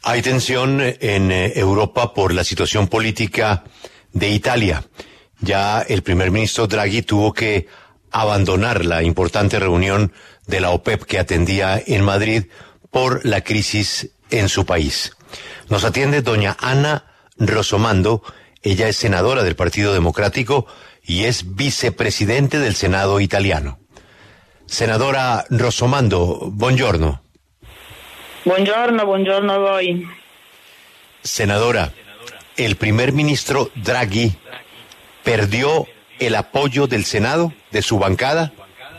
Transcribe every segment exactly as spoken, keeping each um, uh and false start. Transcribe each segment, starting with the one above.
Hay tensión en eh, Europa por la situación política de Italia. Ya el primer ministro Draghi tuvo que abandonar la importante reunión de la OPEP que atendía en Madrid por la crisis en su país. Nos atiende doña Ana Rossomando. Ella es senadora del Partido Democrático y es vicepresidente del Senado italiano. Senadora Rossomando, buongiorno. Buongiorno, buongiorno a voi. Senadora, el primer ministro Draghi perdió el apoyo del Senado, de su bancada.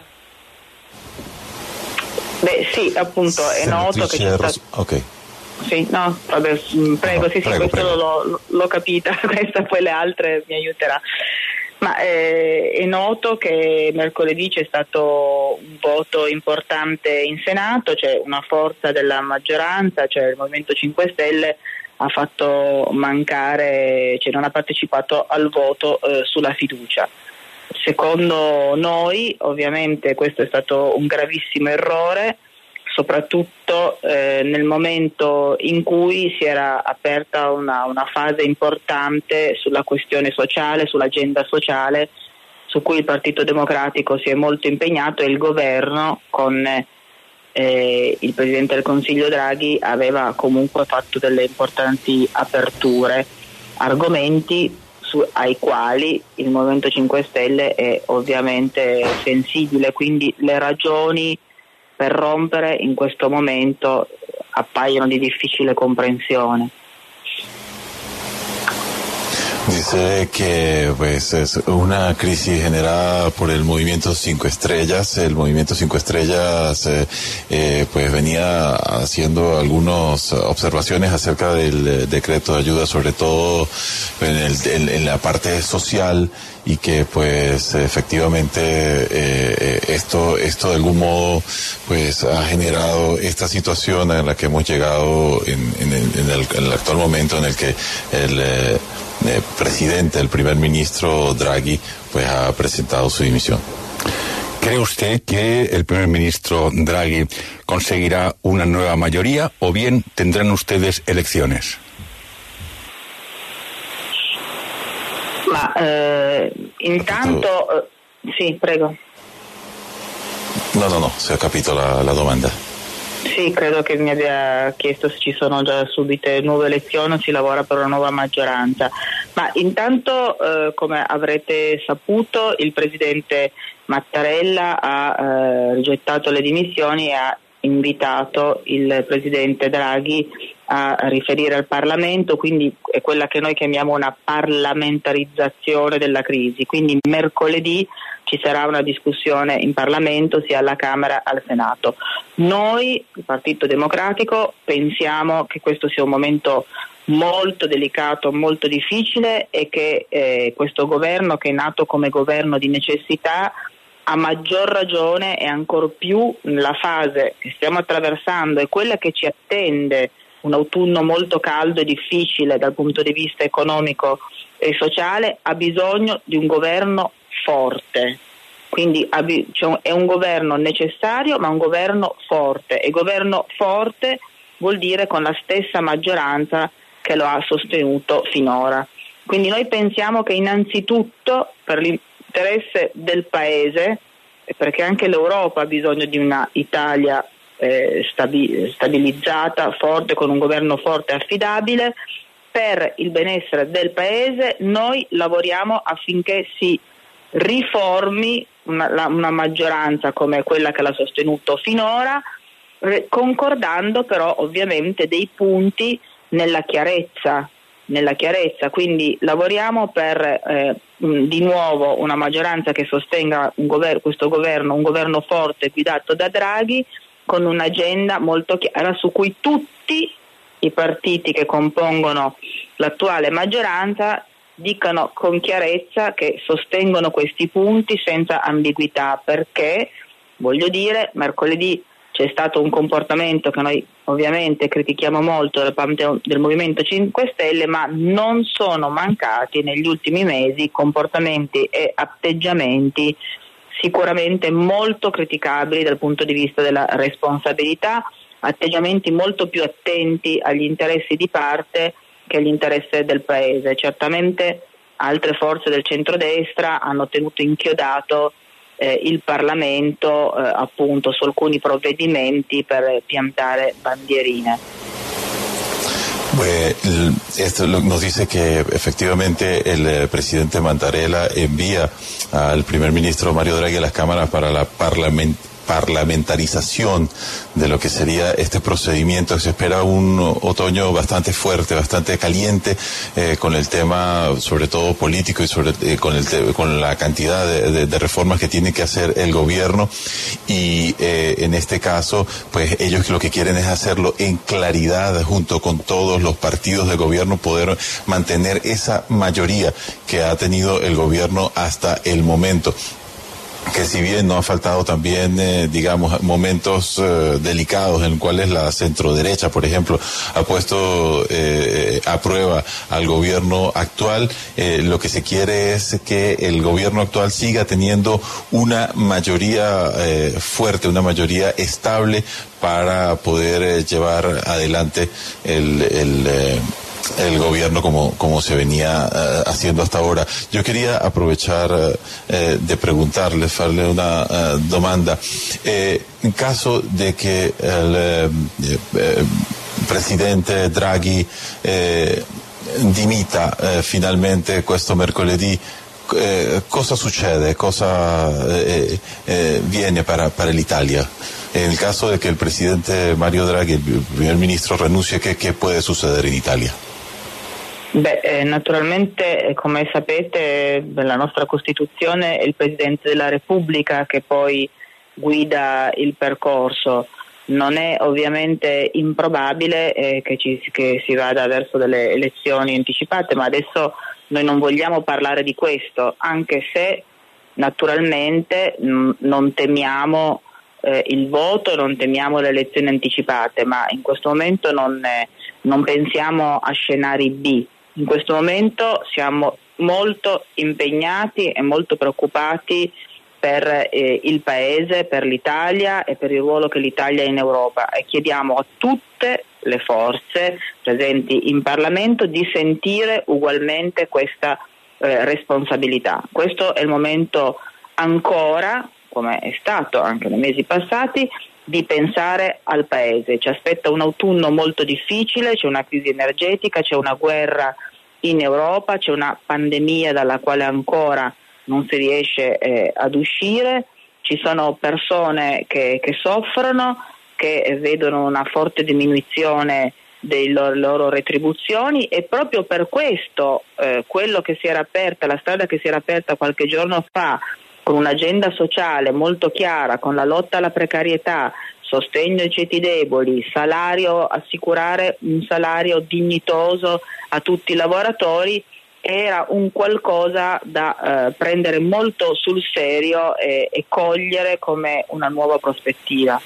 Beh, sì, appunto, è noto che c'è stato... Ok. Sì, no, vabbè, prego, No, sì, prego, sì, questo prego. L'ho, l'ho capita, questa poi le altre mi aiuterà. Ma eh, è noto che mercoledì c'è stato un voto importante in Senato, c'è una forza della maggioranza, cioè il Movimento cinque Stelle ha fatto mancare, cioè non ha partecipato al voto eh, sulla fiducia. Secondo noi, ovviamente, questo è stato un gravissimo errore, soprattutto eh, nel momento in cui si era aperta una, una fase importante sulla questione sociale, sull'agenda sociale, su cui il Partito Democratico si è molto impegnato, e il governo con eh, il Presidente del Consiglio Draghi aveva comunque fatto delle importanti aperture, argomenti su, ai quali il Movimento cinque Stelle è ovviamente sensibile, quindi le ragioni per rompere in questo momento appaiono di difficile comprensione. Dice que pues es una crisis generada por el movimiento Cinco Estrellas. El movimiento Cinco Estrellas eh, eh, pues venía haciendo algunas observaciones acerca del decreto de ayuda, sobre todo en, el, en, en la parte social, y que pues efectivamente eh, esto esto de algún modo pues ha generado esta situación a la que hemos llegado en, en, el, en, el, en el actual momento en el que el eh, Eh, presidente, el primer ministro Draghi, pues ha presentado su dimisión. ¿Cree usted que el primer ministro Draghi conseguirá una nueva mayoría o bien tendrán ustedes elecciones? Ma eh, intanto eh, sì, prego. No, no, no, se ha capito la, la domanda. Sì, credo che mi abbia chiesto se ci sono già subite nuove elezioni o si lavora per una nuova maggioranza. Ma intanto, eh, come avrete saputo, il presidente Mattarella ha eh, rigettato le dimissioni e ha invitato il presidente Draghi a riferire al Parlamento, quindi è quella che noi chiamiamo una parlamentarizzazione della crisi. Quindi mercoledì ci sarà una discussione in Parlamento sia alla Camera che al Senato. Noi, il Partito Democratico, pensiamo che questo sia un momento molto delicato, molto difficile, e che eh, questo governo, che è nato come governo di necessità, a maggior ragione e ancor più nella fase che stiamo attraversando e quella che ci attende, un autunno molto caldo e difficile dal punto di vista economico e sociale, ha bisogno di un governo forte. Quindi cioè, è un governo necessario, ma un governo forte, e governo forte vuol dire con la stessa maggioranza che lo ha sostenuto finora. Quindi noi pensiamo che innanzitutto per l'interesse del Paese, e perché anche l'Europa ha bisogno di una Italia eh, stabi- stabilizzata, forte, con un governo forte e affidabile, per il benessere del Paese noi lavoriamo affinché si riformi una, la, una maggioranza come quella che l'ha sostenuto finora, re, concordando però ovviamente dei punti nella chiarezza, nella chiarezza. Quindi lavoriamo per eh, di nuovo una maggioranza che sostenga un governo, questo governo, un governo forte guidato da Draghi, con un'agenda molto chiara su cui tutti i partiti che compongono l'attuale maggioranza dicano con chiarezza che sostengono questi punti senza ambiguità, perché, voglio dire, mercoledì c'è stato un comportamento che noi ovviamente critichiamo molto da parte del Movimento cinque Stelle, ma non sono mancati negli ultimi mesi comportamenti e atteggiamenti sicuramente molto criticabili dal punto di vista della responsabilità, atteggiamenti molto più attenti agli interessi di parte che agli interessi del paese. Certamente altre forze del centrodestra hanno tenuto inchiodato eh, il Parlamento eh, appunto su alcuni provvedimenti per piantare bandierine. Pues, esto nos dice que efectivamente el presidente Mattarella envía al primer ministro Mario Draghi a las cámaras para la parlamentaria parlamentarización de lo que sería este procedimiento. Se espera un otoño bastante fuerte, bastante caliente, eh, con el tema sobre todo político y sobre eh, con el te con la cantidad de, de, de reformas que tiene que hacer el gobierno, y eh, en este caso pues ellos lo que quieren es hacerlo en claridad junto con todos los partidos de gobierno, poder mantener esa mayoría que ha tenido el gobierno hasta el momento. Que si bien no ha faltado también, eh, digamos, momentos eh, delicados en los cuales la centroderecha, por ejemplo, ha puesto eh, a prueba al gobierno actual, eh, lo que se quiere es que el gobierno actual siga teniendo una mayoría eh, fuerte, una mayoría estable para poder eh, llevar adelante el... el eh, el gobierno como como se venía uh, haciendo hasta ahora. Yo quería aprovechar uh, eh, de preguntarle, hacerle una uh, domanda. Eh, in caso de que el eh, eh, presidente Draghi eh, dimita eh, finalmente questo mercoledì, eh, cosa succede? Cosa eh, eh, viene para, para l'Italia? En el caso de que el presidente Mario Draghi, el primer ministro, renuncie, ¿qué, qué puede suceder en Italia? Beh, eh, naturalmente, come sapete, nella nostra Costituzione è il Presidente della Repubblica che poi guida il percorso. Non è ovviamente improbabile eh, che, ci, che si vada verso delle elezioni anticipate, ma adesso noi non vogliamo parlare di questo, anche se naturalmente mh, non temiamo eh, il voto, non temiamo le elezioni anticipate, ma in questo momento non, eh, non pensiamo a scenari B. In questo momento siamo molto impegnati e molto preoccupati per eh, il Paese, per l'Italia e per il ruolo che l'Italia ha in Europa, e chiediamo a tutte le forze presenti in Parlamento di sentire ugualmente questa eh, responsabilità. Questo è il momento ancora, come è stato anche nei mesi passati, di pensare al Paese. Ci aspetta un autunno molto difficile, c'è una crisi energetica, c'è una guerra in Europa, c'è una pandemia dalla quale ancora non si riesce eh, ad uscire, ci sono persone che, che soffrono, che vedono una forte diminuzione delle loro, loro retribuzioni, e proprio per questo eh, quello che si era aperta, la strada che si era aperta qualche giorno fa, con un'agenda sociale molto chiara, con la lotta alla precarietà, sostegno ai ceti deboli, salario, assicurare un salario dignitoso a tutti i lavoratori, era un qualcosa da eh, prendere molto sul serio e, e cogliere come una nuova prospettiva.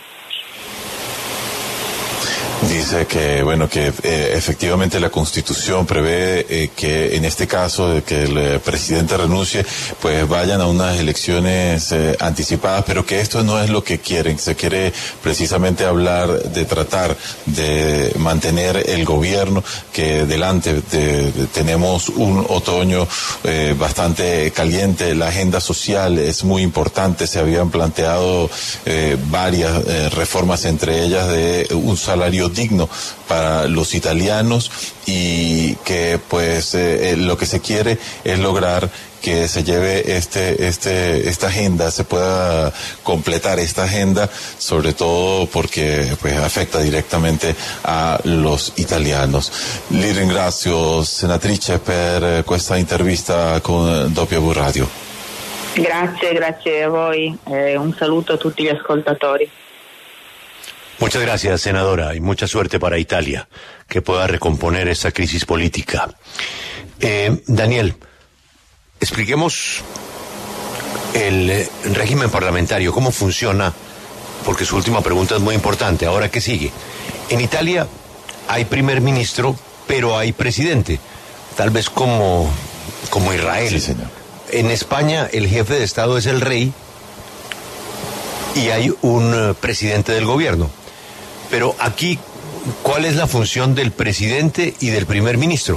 Dice que bueno que eh, efectivamente la Constitución prevé eh, que en este caso de que el eh, presidente renuncie, pues vayan a unas elecciones eh, anticipadas, pero que esto no es lo que quieren. Se quiere precisamente hablar de tratar de mantener el gobierno, que delante de, de, tenemos un otoño eh, bastante caliente. La agenda social es muy importante. Se habían planteado eh, varias eh, reformas, entre ellas de un salario digno para los italianos, y que pues eh, lo que se quiere es lograr que se lleve este este esta agenda, se pueda completar esta agenda, sobre todo porque pues afecta directamente a los italianos. Le ringrazio, senatrice, per questa intervista con W W Radio. Grazie, grazie a voi, eh, un saluto a tutti gli ascoltatori. Muchas gracias, senadora, y mucha suerte para Italia, que pueda recomponer esa crisis política. Eh, Daniel, expliquemos el régimen parlamentario, cómo funciona, porque su última pregunta es muy importante. Ahora, ¿qué sigue? En Italia hay primer ministro, pero hay presidente, tal vez como, como Israel. Sí, señor. En España el jefe de Estado es el rey y hay un uh, presidente del gobierno. Pero aquí, ¿cuál es la función del presidente y del primer ministro?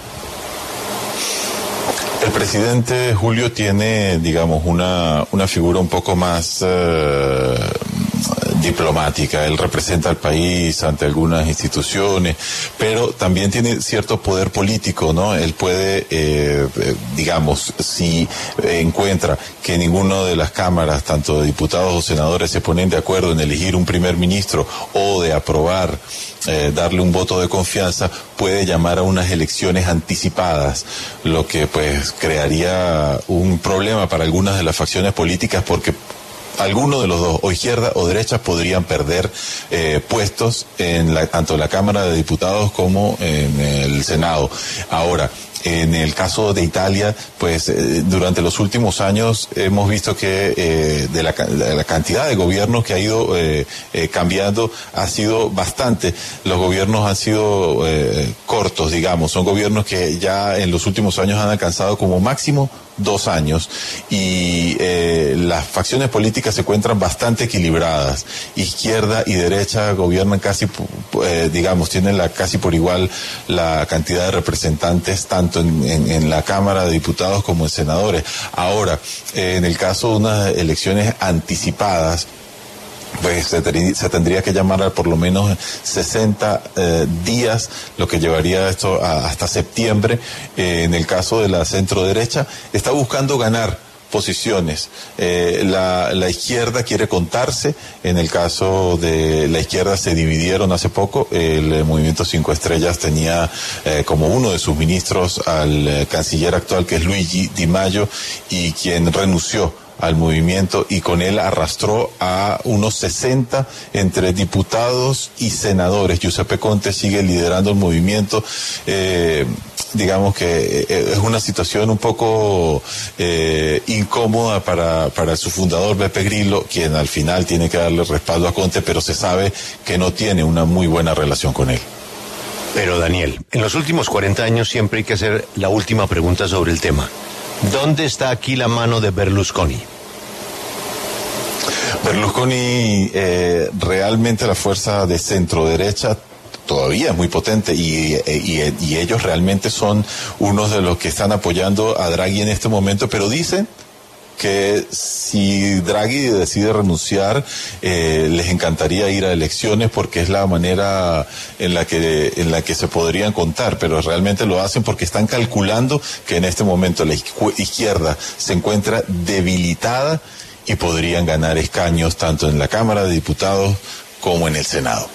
El presidente Julio tiene, digamos, una, una figura un poco más eh, diplomática. Él representa al país ante algunas instituciones, pero también tiene cierto poder político, ¿no? Él puede, eh, digamos, si encuentra que ninguna de las cámaras, tanto de diputados o senadores, se ponen de acuerdo en elegir un primer ministro o de aprobar, eh, darle un voto de confianza, puede llamar a unas elecciones anticipadas, lo que pues crearía un problema para algunas de las facciones políticas, porque alguno de los dos, o izquierda o derecha, podrían perder eh, puestos en la, tanto en la Cámara de Diputados como en el Senado. Ahora, en el caso de Italia, pues eh, durante los últimos años hemos visto que eh, de, la, de la cantidad de gobiernos que ha ido eh, eh, cambiando ha sido bastante. Los gobiernos han sido eh, cortos, digamos. Son gobiernos que ya en los últimos años han alcanzado como máximo dos años y eh, las facciones políticas se encuentran bastante equilibradas. Izquierda y derecha gobiernan casi, eh, digamos, tienen la casi por igual la cantidad de representantes tanto en, en, en la Cámara de Diputados como en senadores. Ahora, eh, en el caso de unas elecciones anticipadas, pues se, ter- se tendría que llamar a por lo menos sesenta eh, días, lo que llevaría esto a, hasta septiembre. Eh, en el caso de la centro derecha, está buscando ganar posiciones. Eh, la, la izquierda quiere contarse. En el caso de la izquierda se dividieron hace poco. El eh, Movimiento Cinco Estrellas tenía eh, como uno de sus ministros al eh, canciller actual, que es Luigi Di Maio, y quien renunció al movimiento y con él arrastró a unos sesenta entre diputados y senadores. Giuseppe Conte sigue liderando el movimiento. Eh, digamos que eh, es una situación un poco eh, incómoda para, para su fundador Beppe Grillo, quien al final tiene que darle respaldo a Conte, pero se sabe que no tiene una muy buena relación con él. Pero Daniel, en los últimos cuarenta años siempre hay que hacer la última pregunta sobre el tema. ¿Dónde está aquí la mano de Berlusconi? Berlusconi, eh, realmente la fuerza de centro derecha todavía es muy potente y, y, y ellos realmente son unos de los que están apoyando a Draghi en este momento, pero dicen que si Draghi decide renunciar, eh, les encantaría ir a elecciones porque es la manera en la que en la que se podrían contar, pero realmente lo hacen porque están calculando que en este momento la izquierda se encuentra debilitada y podrían ganar escaños tanto en la Cámara de Diputados como en el Senado.